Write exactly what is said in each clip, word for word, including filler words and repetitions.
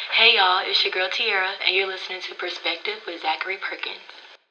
Hey y'all, it's your girl Tiara, and you're listening to Perspective with Zachary Perkins.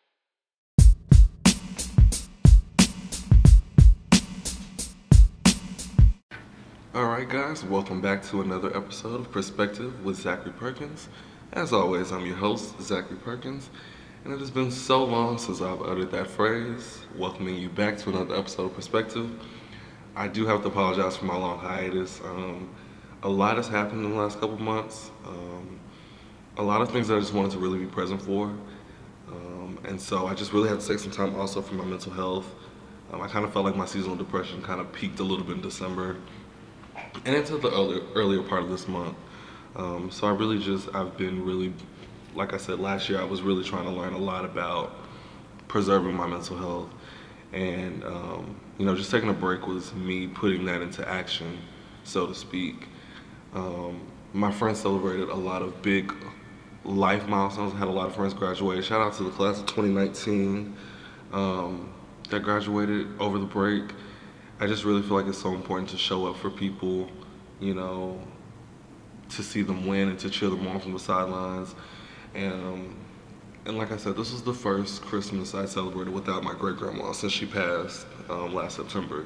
Alright guys, welcome back to another episode of Perspective with Zachary Perkins. As always, I'm your host, Zachary Perkins, and it has been so long since I've uttered that phrase, welcoming you back to another episode of Perspective. I do have to apologize for my long hiatus. Um, a lot has happened in the last couple months. Um, a lot of things that I just wanted to really be present for. Um, and so I just really had to take some time also for my mental health. Um, I kind of felt like my seasonal depression kind of peaked a little bit in December and into the earlier, earlier part of this month. Um, so I really just, I've been really, like I said, last year I was really trying to learn a lot about preserving my mental health. And, um, you know, just taking a break was me putting that into action, so to speak. Um, my friends celebrated a lot of big life milestones. I had a lot of friends graduate. Shout out to the class of twenty nineteen um, that graduated over the break. I just really feel like it's so important to show up for people, you know, to see them win and to cheer them on from the sidelines. And, um, and like I said, this was the first Christmas I celebrated without my great grandma since she passed um, last September.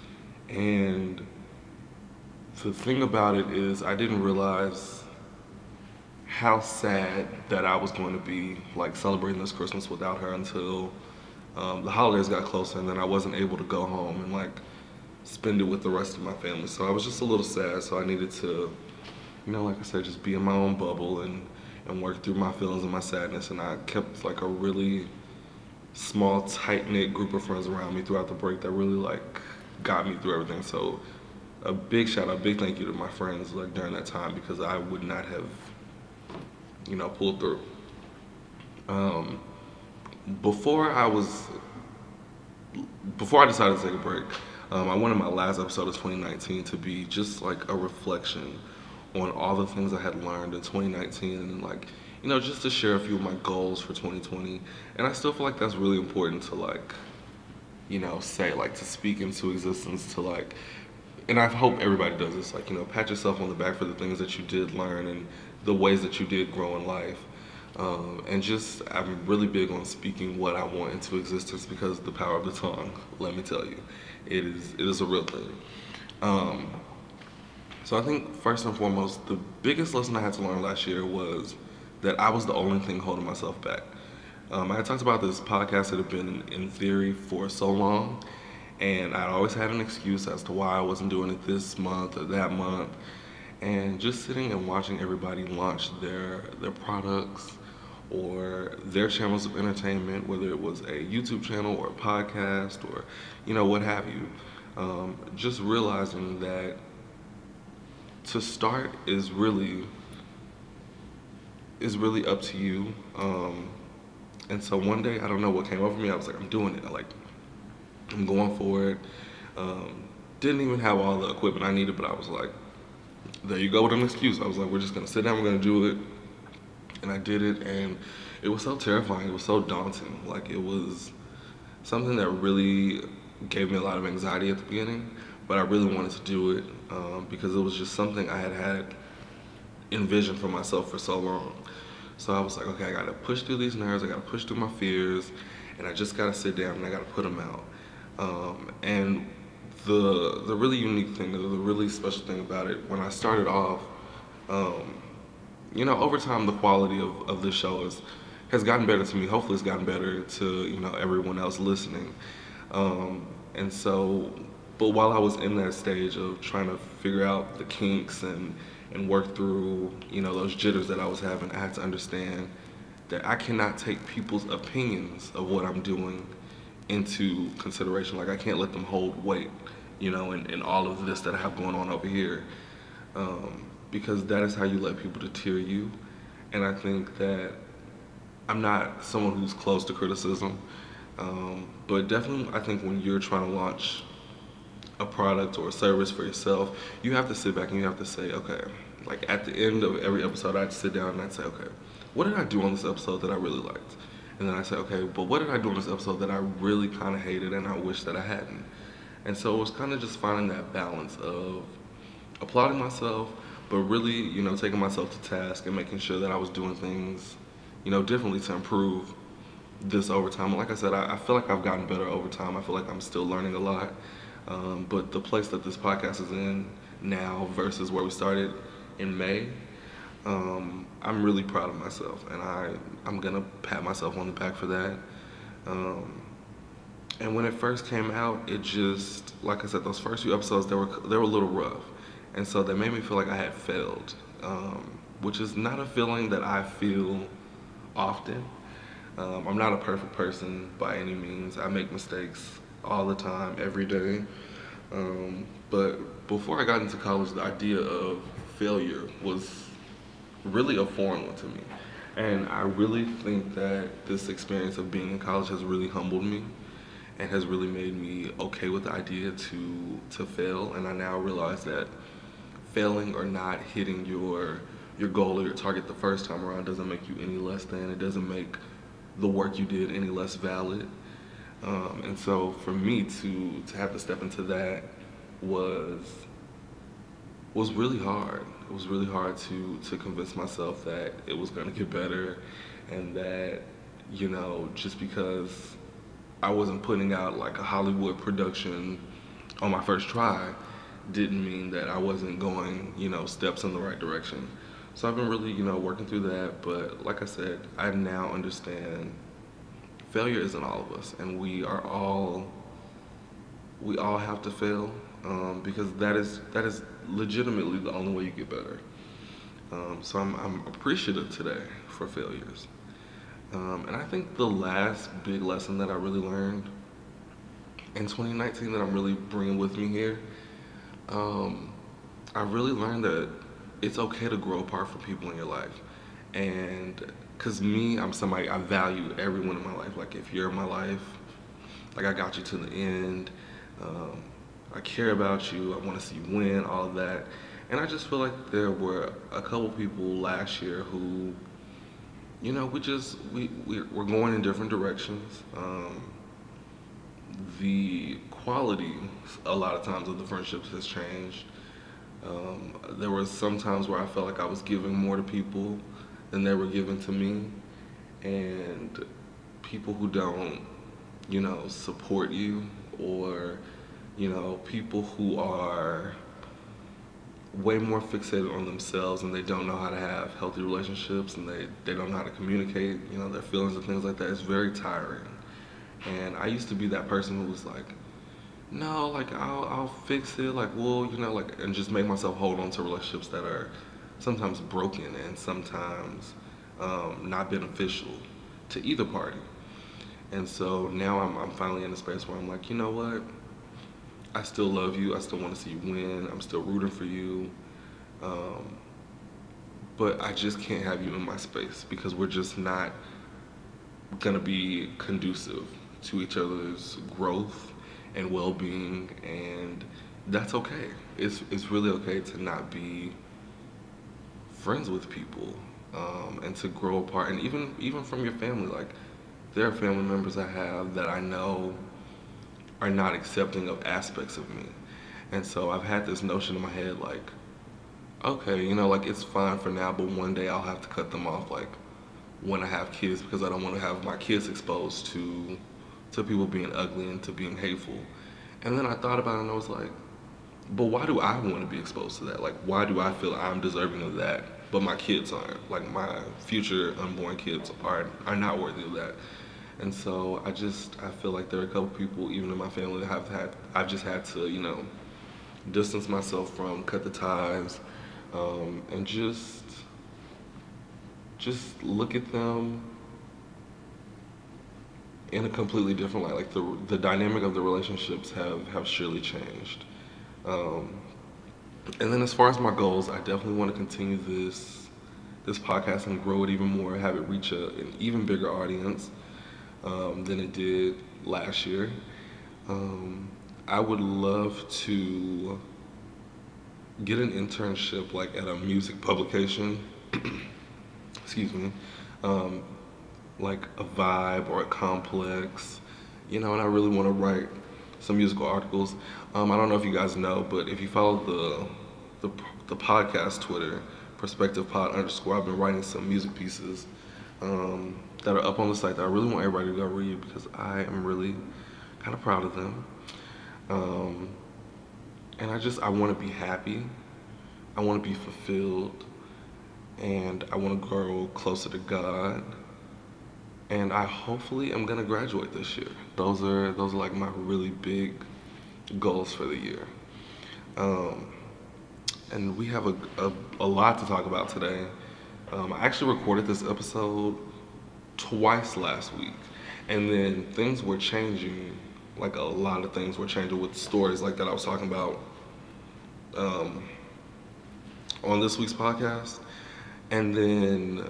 And the thing about it is, I didn't realize how sad that I was going to be, like, celebrating this Christmas without her until um, the holidays got closer, and then I wasn't able to go home and, like, spend it with the rest of my family. So I was just a little sad, so I needed to, you know, like I said, just be in my own bubble and, and work through my feelings and my sadness. And I kept like a really small, tight-knit group of friends around me throughout the break that really like got me through everything. So a big shout out, big thank you to my friends like during that time, because I would not have, you know, pulled through. Um, before I was, before I decided to take a break, Um, I wanted my last episode of twenty nineteen to be just like a reflection on all the things I had learned in twenty nineteen, and like, you know, just to share a few of my goals for twenty twenty. And I still feel like that's really important to like, you know, say, like to speak into existence, to like, and I hope everybody does this, like, you know, pat yourself on the back for the things that you did learn and the ways that you did grow in life. Um, and just, I'm really big on speaking what I want into existence, because the power of the tongue, let me tell you, it is it is a real thing. Um, so I think first and foremost, the biggest lesson I had to learn last year was that I was the only thing holding myself back. Um, I had talked about this podcast that had been in theory for so long, and I'd always had an excuse as to why I wasn't doing it this month or that month. And just sitting and watching everybody launch their their products or their channels of entertainment, whether it was a YouTube channel or a podcast or, you know, what have you. Um, just realizing that to start is really is really up to you. Um, and so one day, I don't know what came over me. I was like, I'm doing it. I like, I'm going for it. Um, didn't even have all the equipment I needed, but I was like, there you go with an excuse. I was like, we're just gonna sit down, we're gonna do it. And I did it, and it was so terrifying, it was so daunting. Like, it was something that really gave me a lot of anxiety at the beginning, but I really wanted to do it um, because it was just something I had had envisioned for myself for so long. So I was like, okay, I gotta push through these nerves, I gotta push through my fears, and I just gotta sit down and I gotta put them out. Um, and the the really unique thing, the really special thing about it, when I started off, um, you know, over time the quality of, of this show is, has gotten better to me. Hopefully it's gotten better to, you know, everyone else listening. Um, and so, but while I was in that stage of trying to figure out the kinks and, and work through, you know, those jitters that I was having, I had to understand that I cannot take people's opinions of what I'm doing into consideration. Like, I can't let them hold weight, you know, in, in all of this that I have going on over here. Um, because that is how you let people deter you. And I think that I'm not someone who's close to criticism, um, but definitely I think when you're trying to launch a product or a service for yourself, you have to sit back and you have to say, okay, like at the end of every episode, I'd sit down and I'd say, okay, what did I do on this episode that I really liked? And then I say, okay, but what did I do on this episode that I really kind of hated and I wish that I hadn't? And so it was kind of just finding that balance of applauding myself, but really, you know, taking myself to task and making sure that I was doing things, you know, differently to improve this over time. Like I said, I, I feel like I've gotten better over time. I feel like I'm still learning a lot. Um, but the place that this podcast is in now versus where we started in May, um, I'm really proud of myself, and I I'm gonna pat myself on the back for that. Um, and when it first came out, it just, like I said, those first few episodes, they were they were a little rough, and so they made me feel like I had failed, um, which is not a feeling that I feel often. Um, I'm not a perfect person by any means. I make mistakes all the time, every day. Um, but before I got into college, the idea of failure was really a foreign one to me. And I really think that this experience of being in college has really humbled me and has really made me okay with the idea to to fail. And I now realize that failing or not hitting your your goal or your target the first time around doesn't make you any less than. It doesn't make the work you did any less valid. Um, and so for me to to have to step into that was was really hard. It was really hard to to convince myself that it was going to get better, and that, you know, just because I wasn't putting out like a Hollywood production on my first try didn't mean that I wasn't going, you know, steps in the right direction. So I've been really, you know, working through that. But like I said, I now understand failure isn't all of us, and we are all we all have to fail, um, because that is that is legitimately the only way you get better. Um, so I'm, I'm appreciative today for failures. Um, and I think the last big lesson that I really learned in twenty nineteen that I'm really bringing with me here, um, I really learned that it's okay to grow apart from people in your life. And because me, I'm somebody, I value everyone in my life. Like, if you're in my life, like, I got you to the end. Um, I care about you. I want to see you win, all of that. And I just feel like there were a couple people last year who, you know, we just, we, we, we're going in different directions. Um, the quality, a lot of times, of the friendships has changed. Um, there were some times where I felt like I was giving more to people than they were giving to me. And people who don't, you know, support you, or, you know, people who are way more fixated on themselves and they don't know how to have healthy relationships, and they, they don't know how to communicate, you know, their feelings and things like that. It's very tiring. And I used to be that person who was like, no, like, I'll, I'll fix it, like, well, you know, like, and just make myself hold on to relationships that are sometimes broken and sometimes um, not beneficial to either party. And so now I'm, I'm finally in a space where I'm like, you know what? I still love you. I still want to see you win. I'm still rooting for you. Um, but I just can't have you in my space, because we're just not going to be conducive to each other's growth and well-being. And that's okay. It's, it's really okay to not be friends with people, um, and to grow apart. And even, even from your family, like, there are family members I have that I know are not accepting of aspects of me. And so I've had this notion in my head, like, okay, you know, like, it's fine for now, but one day I'll have to cut them off, like, when I have kids, because I don't want to have my kids exposed to to people being ugly and to being hateful. And then I thought about it, and I was like, but why do I want to be exposed to that? Like, why do I feel I'm deserving of that, but my kids aren't? Like, my future unborn kids are are not worthy of that. And so I just, I feel like there are a couple people, even in my family, that have had, I've just had to, you know, distance myself from, cut the ties, um, and just, just look at them in a completely different light. Like, the the dynamic of the relationships have, have surely changed. Um, and then as far as my goals, I definitely want to continue this, this podcast and grow it even more, have it reach a, an even bigger audience Um, than it did last year. Um, I would love to get an internship, like, at a music publication. Excuse me. Um, like a Vibe or a Complex, you know, and I really want to write some musical articles. Um, I don't know if you guys know, but if you follow the the, the podcast Twitter, Perspective Pod underscore. I've been writing some music pieces um, that are up on the site that I really want everybody to go read because I am really kind of proud of them. Um, and I just, I want to be happy. I want to be fulfilled. And I want to grow closer to God. And I hopefully am going to graduate this year. Those are, those are like my really big goals for the year. Um, and we have a, a, a lot to talk about today. Um, I actually recorded this episode twice last week, and then things were changing, like a lot of things were changing with stories like that I was talking about um, on this week's podcast. And then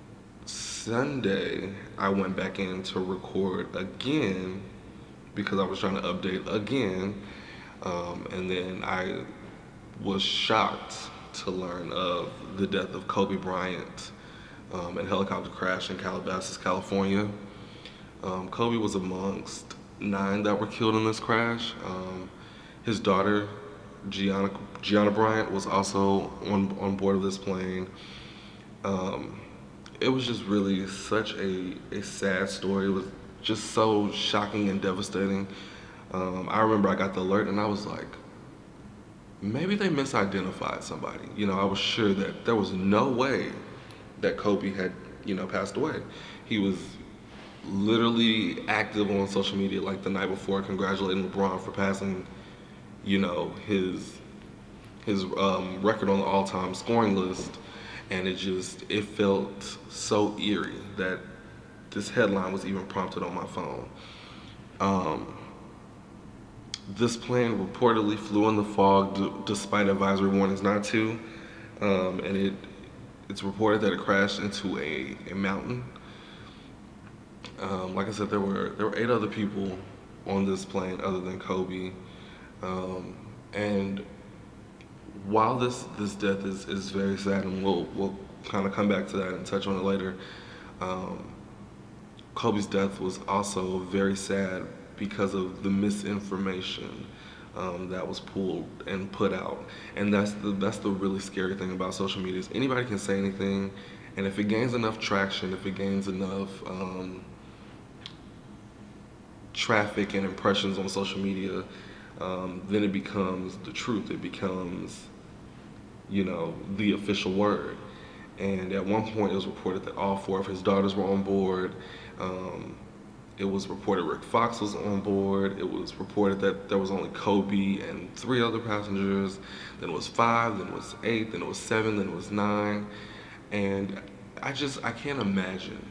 Sunday, I went back in to record again because I was trying to update again. Um, and then I was shocked to learn of the death of Kobe Bryant um, in a helicopter crash in Calabasas, California. Um, Kobe was amongst nine that were killed in this crash. Um, his daughter, Gianna, Gianna Bryant, was also on, on board of this plane. Um, it was just really such a, a sad story. It was just so shocking and devastating. Um, I remember I got the alert and I was like, maybe they misidentified somebody. You know, I was sure that there was no way that Kobe had, you know, passed away. He was literally active on social media like the night before, congratulating LeBron for passing, you know, his his um, record on the all-time scoring list. And it just, it felt so eerie that this headline was even prompted on my phone. Um, this plane reportedly flew in the fog d- despite advisory warnings not to. Um, and it it's reported that it crashed into a, a mountain. Um, like I said, there were there were eight other people on this plane other than Kobe. Um, and while this, this death is, is very sad, and we'll we'll kind of come back to that and touch on it later, um, Kobe's death was also very sad because of the misinformation um, that was pulled and put out. And that's the that's the really scary thing about social media is anybody can say anything, and if it gains enough traction, if it gains enough um, traffic and impressions on social media, um, then it becomes the truth. It becomes, you know, the official word. And at one point it was reported that all four of his daughters were on board. Um, it was reported Rick Fox was on board. It was reported that there was only Kobe and three other passengers. Then it was five, then it was eight, then it was seven, then it was nine. And I just, I can't imagine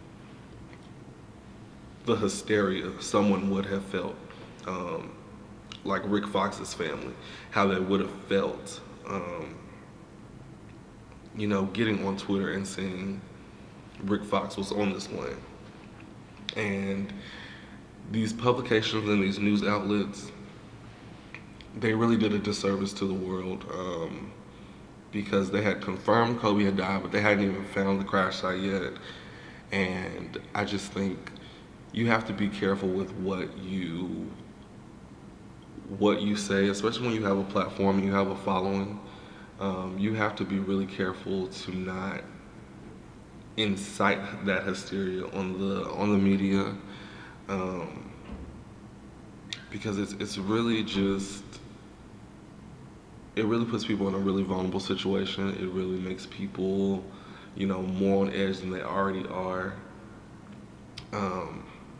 the hysteria someone would have felt. Um, like Rick Fox's family, how they would have felt, um, you know, getting on Twitter and seeing Rick Fox was on this plane. And these publications and these news outlets, they really did a disservice to the world um, because they had confirmed Kobe had died, but they hadn't even found the crash site yet. And I just think you have to be careful with what you what you say, especially when you have a platform and you have a following. Um, you have to be really careful to not incite that hysteria on the on the media, um, because it's it's really just it really puts people in a really vulnerable situation. It really makes people, you know, more on edge than they already are. Um,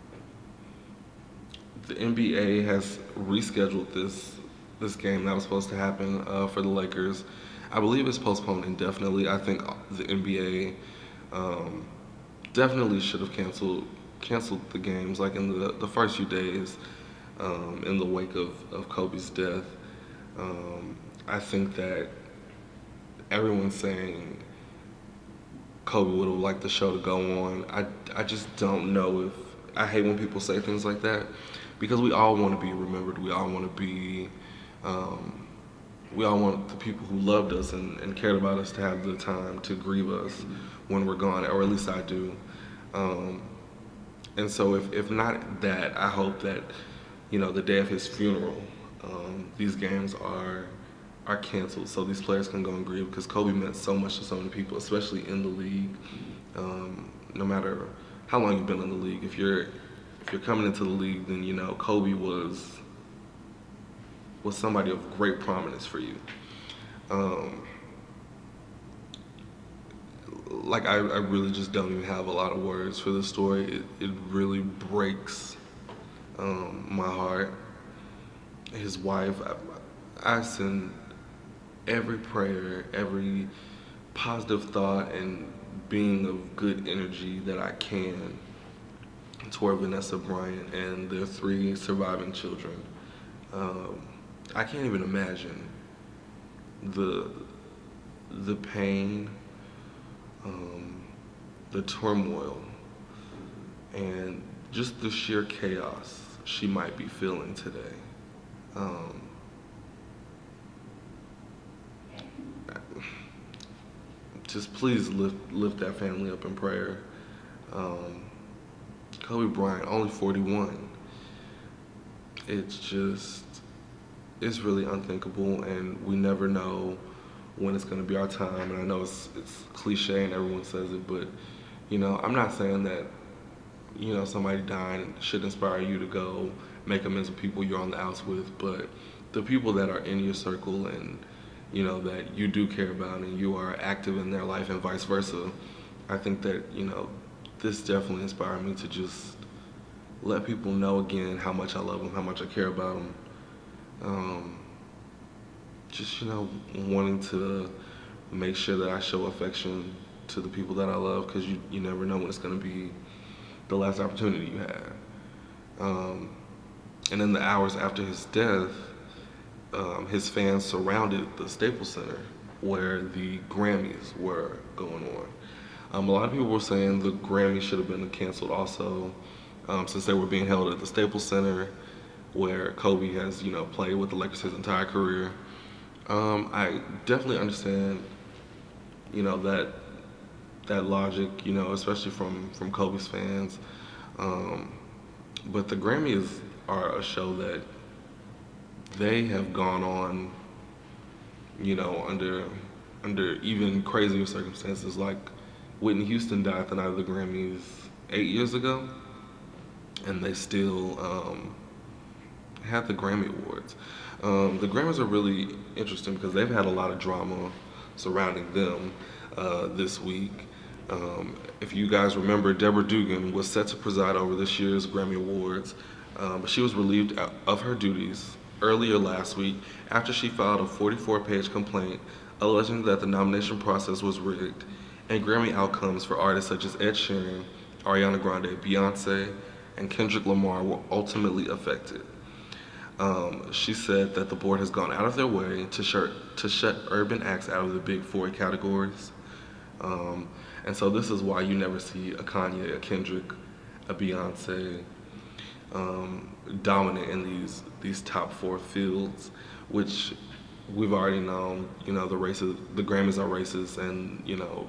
The N B A has rescheduled this this game that was supposed to happen uh, for the Lakers. I believe it's postponed indefinitely. I think the N B A um, definitely should have canceled canceled the games like in the, the first few days um, in the wake of, of Kobe's death. Um, I think that everyone's saying Kobe would have liked the show to go on. I, I just don't know if, I hate when people say things like that because we all want to be remembered. We all want to be, um, we all want the people who loved us and, and cared about us to have the time to grieve us when we're gone, or at least I do. Um, and so if, if not that, I hope that, you know, the day of his funeral, um, these games are are canceled so these players can go and grieve, because Kobe meant so much to so many people, especially in the league. Um, no matter how long you've been in the league, if you're if you're coming into the league, then you know Kobe was was somebody of great prominence for you. Um, like I, I really just don't even have a lot of words for this story. It, it really breaks um, my heart. His wife, I, I send every prayer, every positive thought and being of good energy that I can toward Vanessa Bryant and their three surviving children. Um, I can't even imagine the the pain, um, the turmoil, and just the sheer chaos she might be feeling today. Um, just please lift lift that family up in prayer. Um, Kobe Bryant, only forty-one. It's just, it's really unthinkable, and we never know when it's going to be our time. And I know it's it's cliche and everyone says it, but you know, I'm not saying that you know somebody dying should inspire you to go make amends with people you're on the outs with, but the people that are in your circle and you know that you do care about and you are active in their life and vice versa, I think that you know this definitely inspired me to just let people know again how much I love them, how much I care about them. Um, just you know wanting to make sure that I show affection to the people that I love, because you, you never know when it's going to be the last opportunity you have. Um, and in the hours after his death, um, his fans surrounded the Staples Center where the Grammys were going on. Um, a lot of people were saying the Grammys should have been canceled also, um, since they were being held at the Staples Center, where Kobe has, you know, played with the Lakers his entire career. Um, I definitely understand, you know, that that logic, you know, especially from from Kobe's fans. Um, but the Grammys are a show that they have gone on, you know, under under even crazier circumstances. Like Whitney Houston died the night of the Grammys eight years ago, and they still um, had the Grammy Awards. Um, the Grammys are really interesting because they've had a lot of drama surrounding them uh, this week. Um, if you guys remember, Deborah Dugan was set to preside over this year's Grammy Awards, um, but she was relieved of her duties earlier last week after she filed a forty-four page complaint alleging that the nomination process was rigged and Grammy outcomes for artists such as Ed Sheeran, Ariana Grande, Beyonce, and Kendrick Lamar were ultimately affected. Um, she said that the board has gone out of their way to, shut to shut urban acts out of the big four categories. Um, and so this is why you never see a Kanye, a Kendrick, a Beyonce um, dominant in these these top four fields, which we've already known. You know, the races, the Grammys are racist, and you know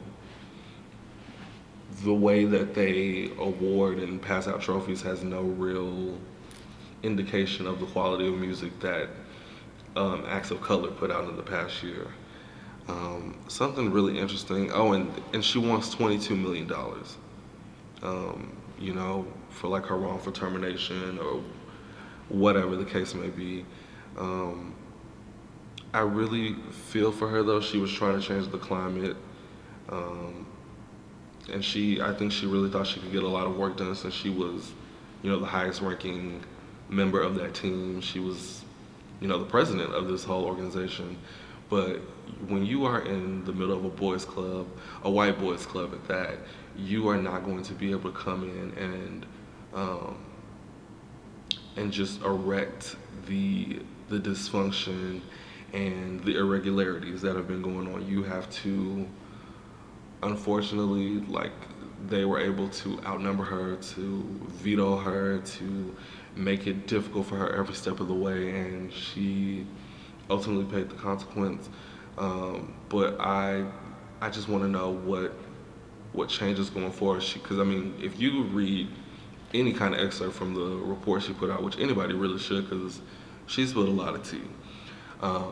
the way that they award and pass out trophies has no real indication of the quality of music that um, acts of color put out in the past year. Um, something really interesting. Oh, and, and she wants twenty-two million dollars, um, you know, for like her wrongful termination or whatever the case may be. Um, I really feel for her though. She was trying to change the climate. Um, and she, I think she really thought she could get a lot of work done since she was, you know, the highest ranking member of that team. She was, you know, the president of this whole organization. But when you are in the middle of a boys club, a white boys club at that, you are not going to be able to come in and um, and just erect the the dysfunction and the irregularities that have been going on. You have to, unfortunately, like they were able to outnumber her, to veto her, to make it difficult for her every step of the way, and she ultimately paid the consequence. Um, but I, I just want to know what, what changes going forward. Because I mean, if you read any kind of excerpt from the report she put out, which anybody really should, because she spilled a lot of tea. Um,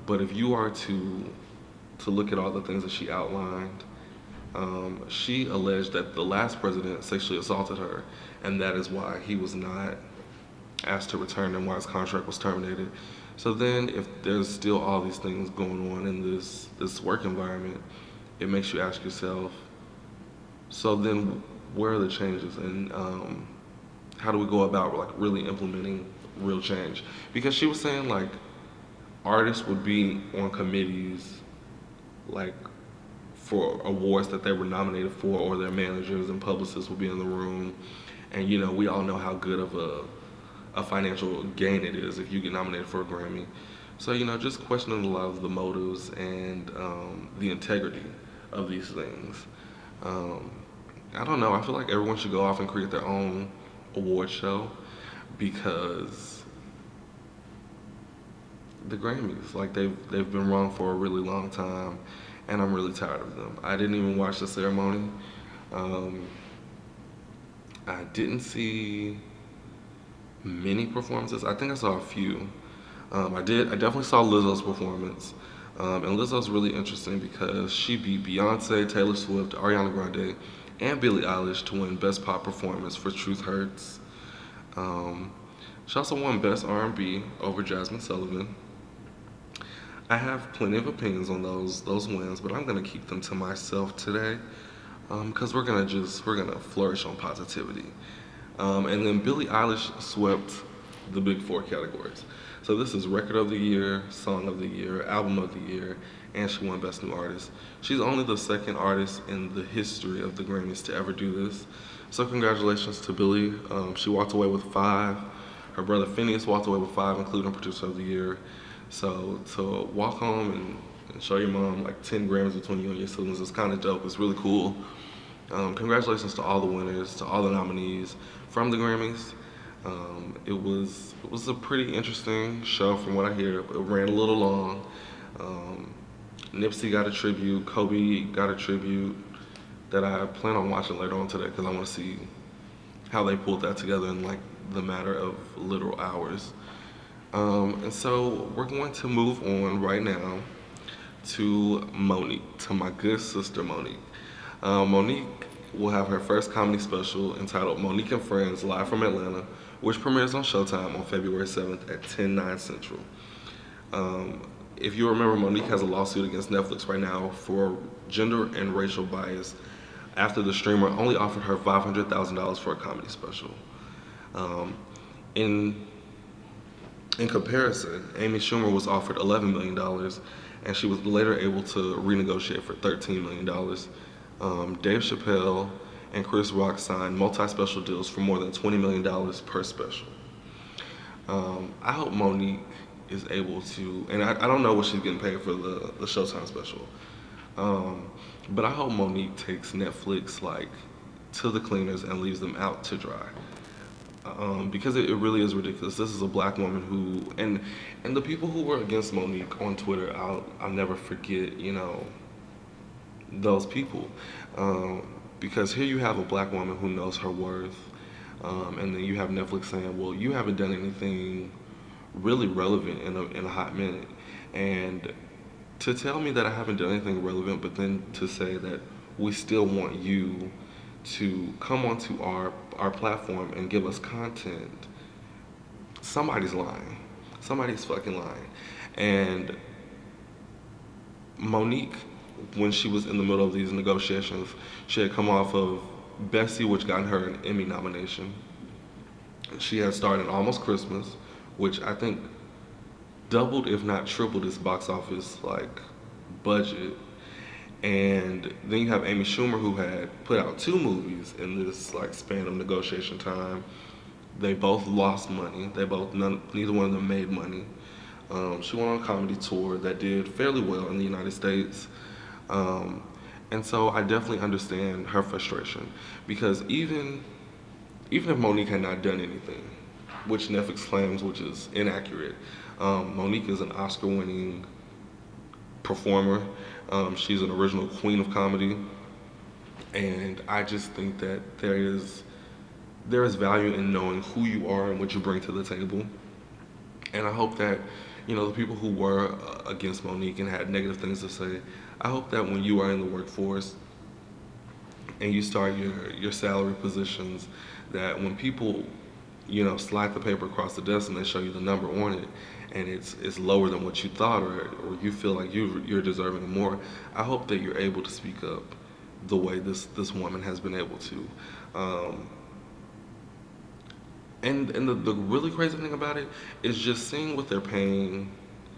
but if you are to to look at all the things that she outlined, um, she alleged that the last president sexually assaulted her, and that is why he was not asked to return and why his contract was terminated. So then, if there's still all these things going on in this this work environment, it makes you ask yourself, so then where are the changes, and um, how do we go about like really implementing real change? Because she was saying like artists would be on committees like for awards that they were nominated for, or their managers and publicists would be in the room, and you know we all know how good of a a financial gain it is if you get nominated for a Grammy. So you know, just questioning a lot of the motives and um, the integrity of these things. Um, I don't know. I feel like everyone should go off and create their own award show, because the Grammys, like they've they've been wrong for a really long time, and I'm really tired of them. I didn't even watch the ceremony. Um, I didn't see many performances. I think I saw a few. Um, I did. I definitely saw Lizzo's performance, um, and Lizzo's really interesting because she beat Beyonce, Taylor Swift, Ariana Grande, and Billie Eilish to win Best Pop Performance for Truth Hurts. Um, she also won Best R and B over Jasmine Sullivan. I have plenty of opinions on those those wins, but I'm gonna keep them to myself today, because um, we're gonna just we're gonna flourish on positivity. Um, and then Billie Eilish swept the big four categories. So this is Record of the Year, Song of the Year, Album of the Year, and she won Best New Artist. She's only the second artist in the history of the Grammys to ever do this. So congratulations to Billie. Um, she walked away with five. Her brother Phineas walked away with five, including Producer of the Year. So to walk home and, and show your mom like ten Grammys between you and your siblings is kind of dope. It's really cool. Um, congratulations to all the winners, to all the nominees from the Grammys. Um, it was it was a pretty interesting show from what I hear. It ran a little long. Um, Nipsey got a tribute, Kobe got a tribute that I plan on watching later on today because I want to see how they pulled that together in like the matter of literal hours. Um, and so we're going to move on right now to Monique, to my good sister Monique. Um, Monique will have her first comedy special entitled Monique and Friends Live from Atlanta, which premieres on Showtime on February seventh at ten, nine Central. Um, if you remember, Monique has a lawsuit against Netflix right now for gender and racial bias after the streamer only offered her five hundred thousand dollars for a comedy special. Um, in, in comparison, Amy Schumer was offered eleven million dollars, and she was later able to renegotiate for thirteen million dollars. Um, Dave Chappelle and Chris Rock signed multi-special deals for more than twenty million dollars per special. Um, I hope Monique is able to, and I, I don't know what she's getting paid for the, the Showtime special, um, but I hope Monique takes Netflix like to the cleaners and leaves them out to dry. Um, because it, it really is ridiculous. This is a black woman who, and and the people who were against Monique on Twitter, I'll, I'll never forget, you know, those people, um, because here you have a black woman who knows her worth, um, and then you have Netflix saying, well, you haven't done anything really relevant in a, in a hot minute, and to tell me that I haven't done anything relevant, but then to say that we still want you to come onto our, our platform and give us content, somebody's lying. Somebody's fucking lying. And Monique, when she was in the middle of these negotiations, she had come off of Bessie, which got her an Emmy nomination. She had starred in Almost Christmas, which I think doubled, if not tripled, its box office like budget. And then you have Amy Schumer, who had put out two movies in this like span of negotiation time. They both lost money. They both none, neither one of them made money. Um, she went on a comedy tour that did fairly well in the United States. Um, and so I definitely understand her frustration, because even even if Monique had not done anything, which Netflix claims, which is inaccurate, um, Monique is an Oscar-winning performer. Um, she's an original queen of comedy, and I just think that there is there is value in knowing who you are and what you bring to the table. And I hope that you know, the people who were uh, against Monique and had negative things to say, I hope that when you are in the workforce and you start your, your salary positions, that when people, you know, slide the paper across the desk and they show you the number on it, and it's it's lower than what you thought, or, or you feel like you you're deserving more, I hope that you're able to speak up the way this this woman has been able to. Um, and and the, the really crazy thing about it is just seeing what they're paying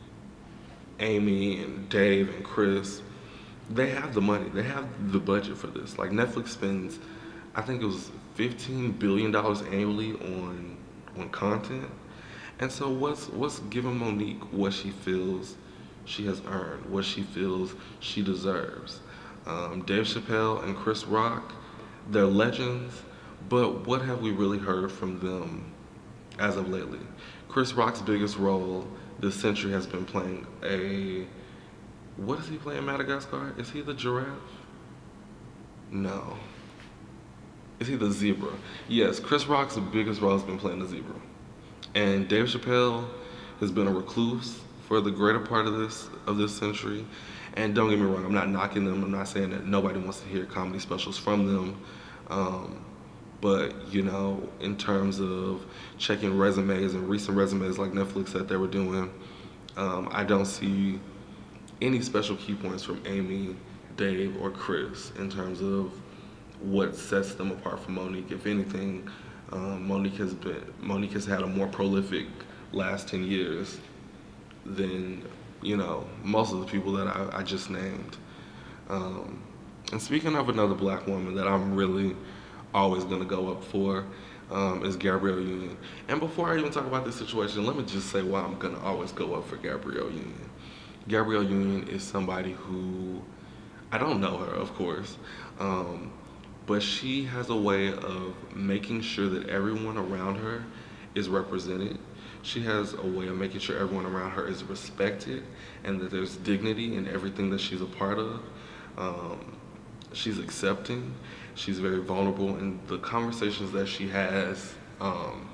Amy and Dave and Chris. They have the money. They have the budget for this. Like Netflix spends, I think it was fifteen billion dollars annually on on content. And so what's what's giving Monique what she feels she has earned, what she feels she deserves? Um, Dave Chappelle and Chris Rock, they're legends, but what have we really heard from them as of lately? Chris Rock's biggest role this century has been playing a, what is he playing in Madagascar? Is he the giraffe? No. Is he the zebra? Yes, Chris Rock's biggest role has been playing the zebra. And Dave Chappelle has been a recluse for the greater part of this of this century. And don't get me wrong, I'm not knocking them. I'm not saying that nobody wants to hear comedy specials from them. Um, but, you know, in terms of checking resumes and recent resumes like Netflix said they were doing, um, I don't see any special key points from Amy, Dave, or Chris in terms of what sets them apart from Monique. If anything, um, Monique has been Monique has had a more prolific last ten years than, you know, most of the people that I, I just named. Um, and speaking of another black woman that I'm really always gonna go up for, um, is Gabrielle Union. And before I even talk about this situation, let me just say why I'm gonna always go up for Gabrielle Union. Gabrielle Union is somebody who, I don't know her, of course, um, but she has a way of making sure that everyone around her is represented. She has a way of making sure everyone around her is respected and that there's dignity in everything that she's a part of. Um, she's accepting, she's very vulnerable, and the conversations that she has um,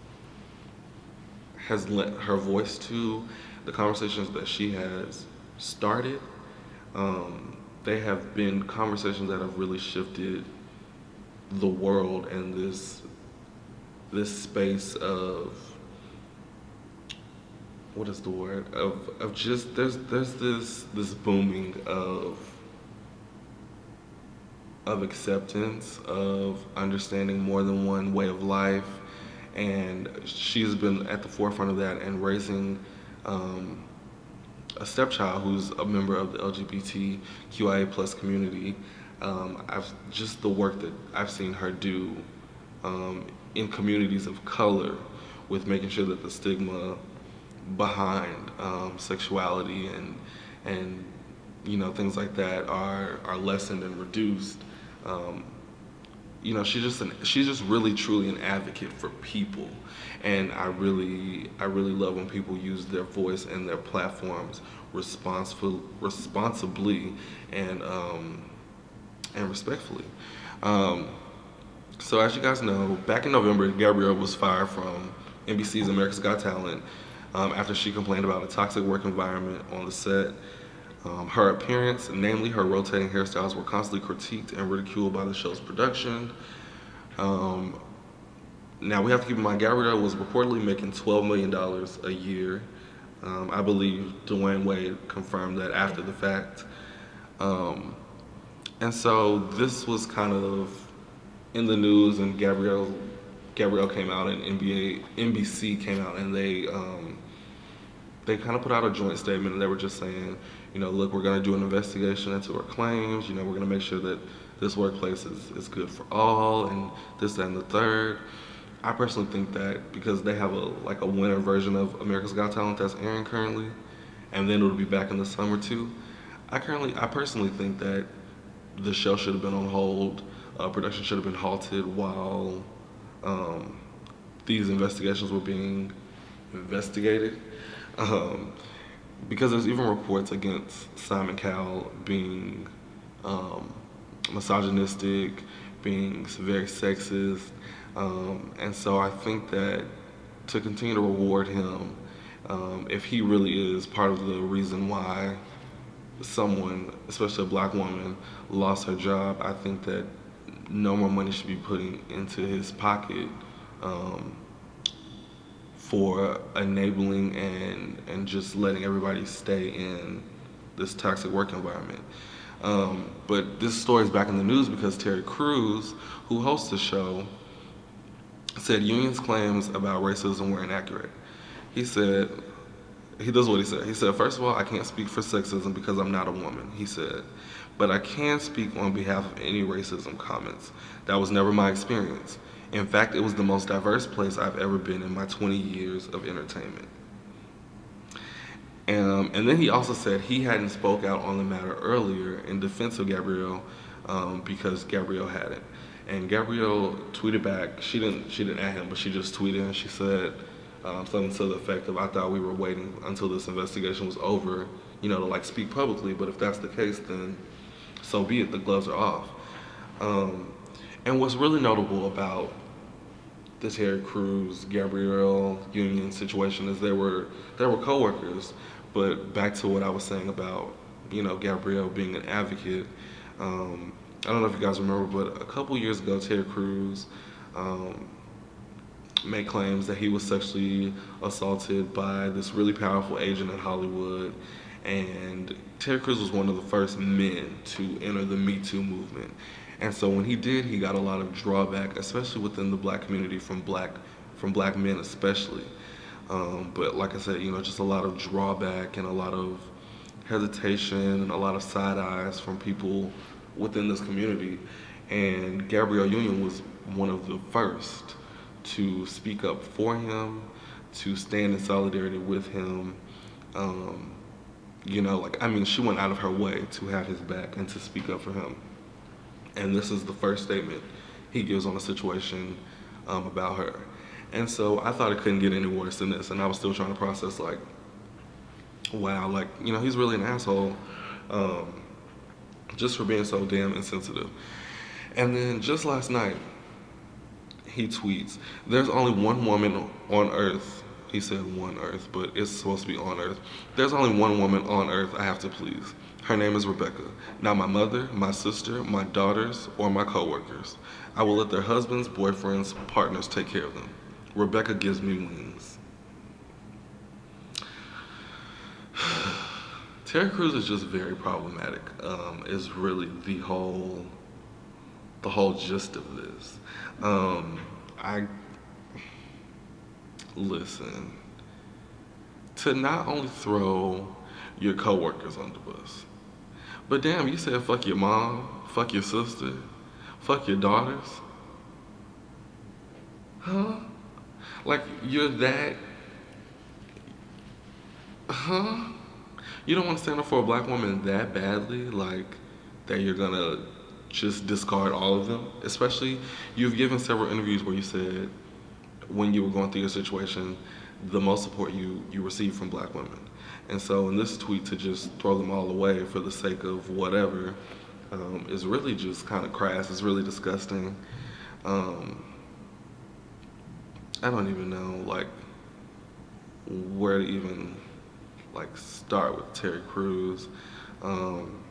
has lent her voice to, the conversations that she has started, um, they have been conversations that have really shifted the world and this this space of, what is the word, of of just there's there's this this booming of of acceptance, of understanding more than one way of life, and she's been at the forefront of that and raising um, a stepchild who's a member of the L G B T Q I A plus community. Um, I've just the work that I've seen her do um, in communities of color with making sure that the stigma behind um, sexuality and and you know things like that are are lessened and reduced. Um, you know, she's just an, she's just really truly an advocate for people, and I really I really love when people use their voice and their platforms responsible responsibly and um, and respectfully. Um, so as you guys know, back in November, Gabrielle was fired from N B C's America's Got Talent um, after she complained about a toxic work environment on the set. Um, her appearance, namely her rotating hairstyles, were constantly critiqued and ridiculed by the show's production. Um, now we have to keep in mind, Gabrielle was reportedly making twelve million dollars a year. Um, I believe Dwayne Wade confirmed that after the fact. Um, and so this was kind of in the news, and Gabrielle Gabrielle came out, and N B A N B C came out, and they um, they kind of put out a joint statement, and they were just saying, you know, look, we're going to do an investigation into her claims. You know, we're going to make sure that this workplace is, is good for all, and this, that, and the third. I personally think that because they have a like a winter version of America's Got Talent that's airing currently, and then it'll be back in the summer too. I currently, I personally think that the show should have been on hold. Uh, production should have been halted while um, these investigations were being investigated. Um, because there's even reports against Simon Cowell being um, misogynistic, being very sexist, um, and so I think that to continue to reward him Um, if he really is part of the reason why someone, especially a black woman, lost her job, I think that no more money should be putting into his pocket um, for enabling and and just letting everybody stay in this toxic work environment. Um, but this story is back in the news because Terry Crews, who hosts the show, said unions' claims about racism were inaccurate. He said, he does what he said. He said, first of all, I can't speak for sexism because I'm not a woman, he said. But I can speak on behalf of any racism comments. That was never my experience. In fact, it was the most diverse place I've ever been in my twenty years of entertainment. Um, and then he also said he hadn't spoke out on the matter earlier in defense of Gabrielle um, because Gabrielle hadn't. And Gabrielle tweeted back. She didn't. She didn't at him, but she just tweeted and she said um, something to the effect of, "I thought we were waiting until this investigation was over, you know, to like speak publicly. But if that's the case, then so be it. The gloves are off." Um, and what's really notable about the Terry Crews Gabrielle Union situation is there were there were coworkers, but back to what I was saying about, you know, Gabrielle being an advocate. Um, I don't know if you guys remember, but a couple years ago, Terry Crews um, made claims that he was sexually assaulted by this really powerful agent in Hollywood. And Terry Crews was one of the first men to enter the Me Too movement. And so when he did, he got a lot of drawback, especially within the black community from black from black men especially. Um, but like I said, you know, just a lot of drawback and a lot of hesitation and a lot of side eyes from people within this community. And Gabrielle Union was one of the first to speak up for him, to stand in solidarity with him. Um, you know, like, I mean, she went out of her way to have his back and to speak up for him. And this is the first statement he gives on a situation um, about her. And so I thought it couldn't get any worse than this. And I was still trying to process, like, wow, like, you know, he's really an asshole um, just for being so damn insensitive. And then just last night, he tweets, "There's only one woman on earth." He said one earth, but it's supposed to be on earth. "There's only one woman on earth I have to please. Her name is Rebecca. Not my mother, my sister, my daughters, or my coworkers. I will let their husbands, boyfriends, partners take care of them. Rebecca gives me wings." Terry Crews is just very problematic. Um, is really the whole, the whole gist of this. Um, I listen. To not only throw your coworkers on the bus, but damn, you said fuck your mom, fuck your sister, fuck your daughters. Huh? Like, you're that, huh? You don't want to stand up for a black woman that badly, like, that you're gonna just discard all of them? Especially, you've given several interviews where you said when you were going through your situation, the most support you, you received from black women. And so in this tweet, to just throw them all away for the sake of whatever um, is really just kind of crass. It's really disgusting. Um, I don't even know, like, where to even, like, start with Terry Crews. Um,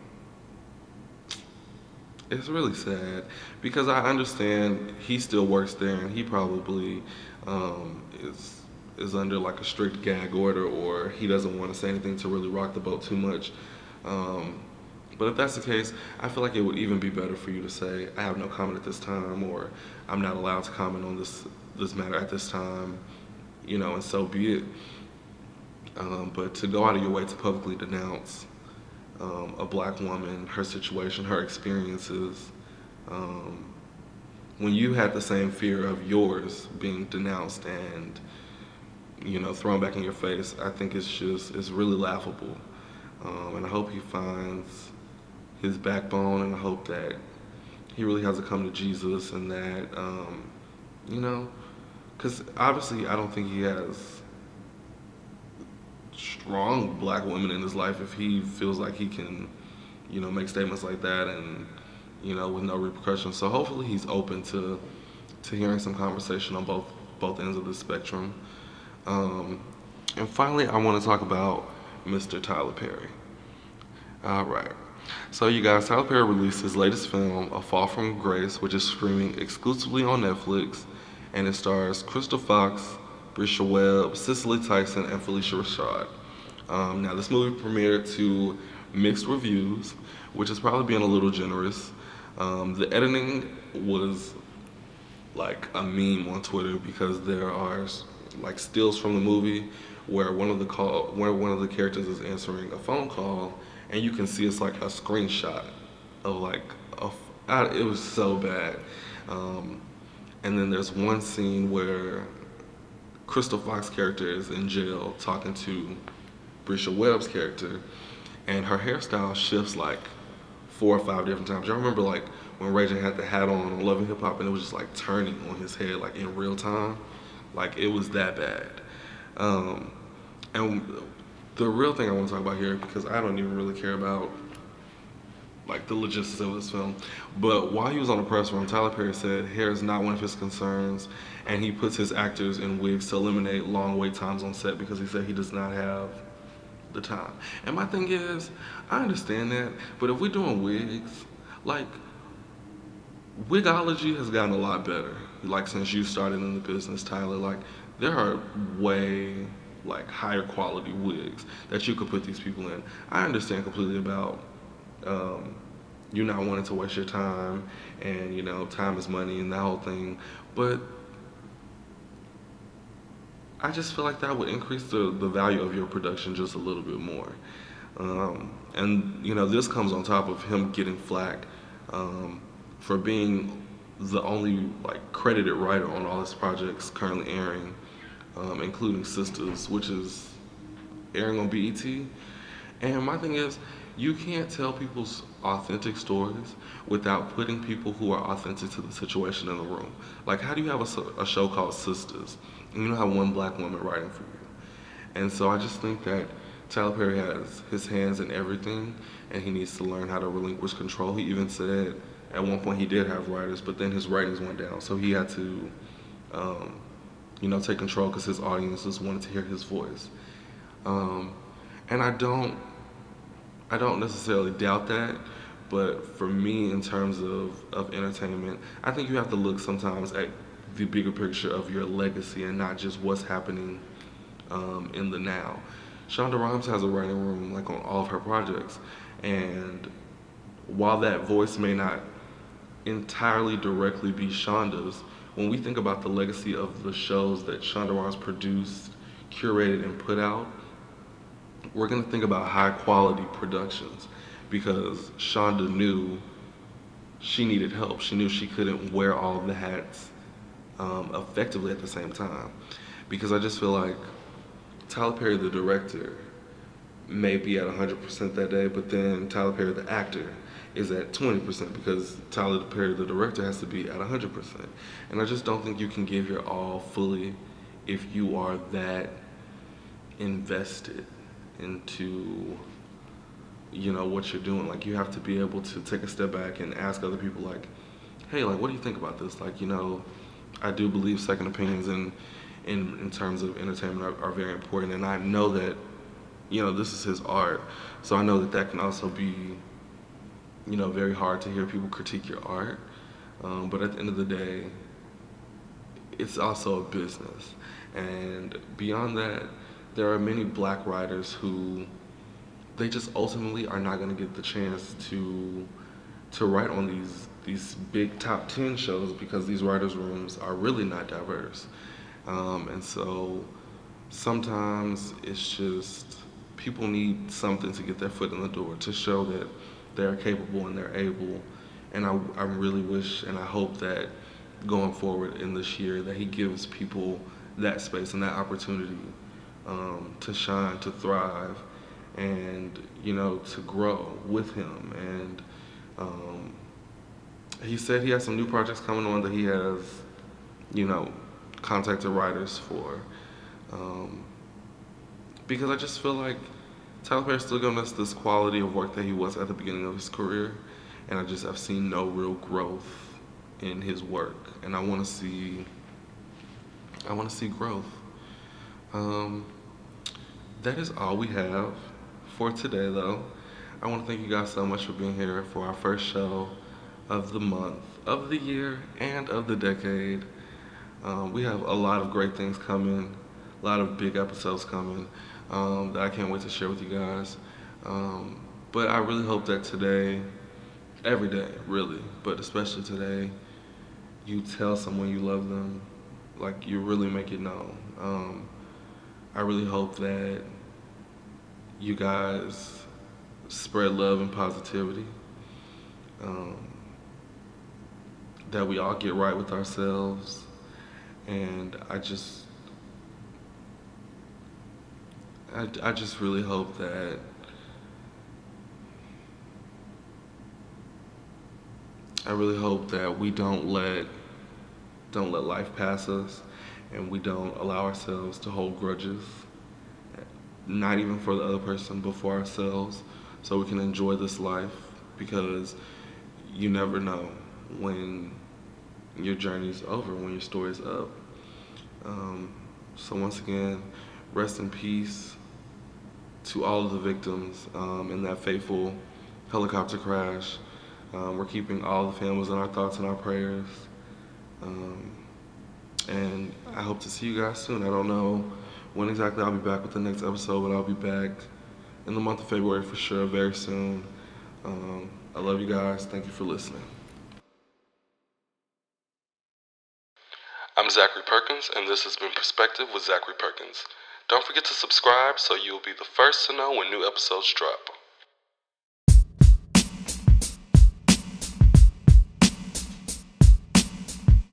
it's really sad because I understand he still works there and he probably um, is is under like a strict gag order, or he doesn't want to say anything to really rock the boat too much. Um, but if that's the case, I feel like it would even be better for you to say, "I have no comment at this time," or "I'm not allowed to comment on this this matter at this time," you know, and so be it. Um, but to go out of your way to publicly denounce um, a black woman, her situation, her experiences, um, when you had the same fear of yours being denounced and, you know, thrown back in your face, I think it's just, it's really laughable. Um, and I hope he finds his backbone, and I hope that he really has to come to Jesus, and that, um, you know, because obviously I don't think he has strong black women in his life if he feels like he can, you know, make statements like that and, you know, with no repercussions. So hopefully he's open to to hearing some conversation on both both ends of the spectrum. Um, And finally, I want to talk about Mister Tyler Perry. All right. So, you guys, Tyler Perry released his latest film, A Fall from Grace, which is streaming exclusively on Netflix, and it stars Crystal Fox, Brisha Webb, Cicely Tyson, and Felicia Rashad. Um, now, this movie premiered to mixed reviews, which is probably being a little generous. Um, the editing was like a meme on Twitter because there are like stills from the movie where one of the call where one of the characters is answering a phone call, and you can see it's like a screenshot of like a, I, it was so bad. Um, and then there's one scene where Crystal Fox character is in jail talking to Brisha Webb's character, and her hairstyle shifts like four or five different times. Y'all remember like when Ray J had the hat on on Love and Hip Hop and it was just like turning on his head like in real time? Like it was that bad. Um, and the real thing I want to talk about here, because I don't even really care about like the logistics of this film, but while he was on the press run, Tyler Perry said hair is not one of his concerns, and he puts his actors in wigs to eliminate long wait times on set because he said he does not have the time. And my thing is, I understand that, but if we're doing wigs, like, wigology has gotten a lot better. Like, since you started in the business, Tyler, like, there are way, like, higher quality wigs that you could put these people in. I understand completely about um, you not wanting to waste your time, and, you know, time is money and that whole thing, but I just feel like that would increase the, the value of your production just a little bit more. Um, and, you know, this comes on top of him getting flack um, for being the only, like, credited writer on all his projects currently airing, um, including Sisters, which is airing on B E T. And my thing is, you can't tell people's authentic stories without putting people who are authentic to the situation in the room. Like, how do you have a, a show called Sisters and you don't have one black woman writing for you? And so I just think that Tyler Perry has his hands in everything, and he needs to learn how to relinquish control. He even said at one point he did have writers, but then his writings went down, so he had to, um, you know, take control because his audiences wanted to hear his voice. Um, and I don't, I don't necessarily doubt that, but for me, in terms of, of entertainment, I think you have to look sometimes at the bigger picture of your legacy and not just what's happening um, in the now. Shonda Rhimes has a writing room like on all of her projects, and while that voice may not entirely directly be Shonda's, when we think about the legacy of the shows that Shonda Rhimes produced, curated, and put out, we're going to think about high quality productions because Shonda knew she needed help. She knew she couldn't wear all of the hats um, effectively at the same time. Because I just feel like Tyler Perry, the director, may be at one hundred percent that day, but then Tyler Perry, the actor, is at twenty percent because Tyler Perry, the director, has to be at one hundred percent. And I just don't think you can give your all fully if you are that invested into, you know, what you're doing. Like, you have to be able to take a step back and ask other people, like, hey, like, what do you think about this? Like, you know, I do believe second opinions in in, in terms of entertainment are, are very important, and I know that, you know, this is his art, so I know that that can also be, you know, very hard to hear people critique your art, um, but at the end of the day, it's also a business, and beyond that, there are many black writers who, they just ultimately are not going to get the chance to to write on these these big top ten shows because these writers' rooms are really not diverse. Um, and so sometimes it's just people need something to get their foot in the door to show that they're capable and they're able. And I, I really wish and I hope that going forward in this year that he gives people that space and that opportunity um, to shine, to thrive, and, you know, to grow with him. And um, he said he has some new projects coming on that he has, you know, contacted writers for. Um, because I just feel like Tyler Perry's still giving us this quality of work that he was at the beginning of his career, and I just have seen no real growth in his work, and I want to see, I want to see growth. Um, that is all we have for today, though. I want to thank you guys so much for being here for our first show of the month, of the year, and of the decade. Um, we have a lot of great things coming, a lot of big episodes coming um, that I can't wait to share with you guys. Um, but I really hope that today, every day, really, but especially today, you tell someone you love them, like you really make it known. Um, I really hope that you guys spread love and positivity. Um, that we all get right with ourselves, and I just, I, I just really hope that I really hope that we don't let don't let life pass us, and we don't allow ourselves to hold grudges, not even for the other person, but for ourselves, so we can enjoy this life, because you never know when your journey's over, when your story's up. Um, so once again, rest in peace to all of the victims um, in that fateful helicopter crash. Um, we're keeping all the families in our thoughts and our prayers. Um, and I hope to see you guys soon. I don't know when exactly I'll be back with the next episode, but I'll be back in the month of February for sure, very soon. Um, I love you guys. Thank you for listening. I'm Zachary Perkins, and this has been Perspective with Zachary Perkins. Don't forget to subscribe so you'll be the first to know when new episodes drop.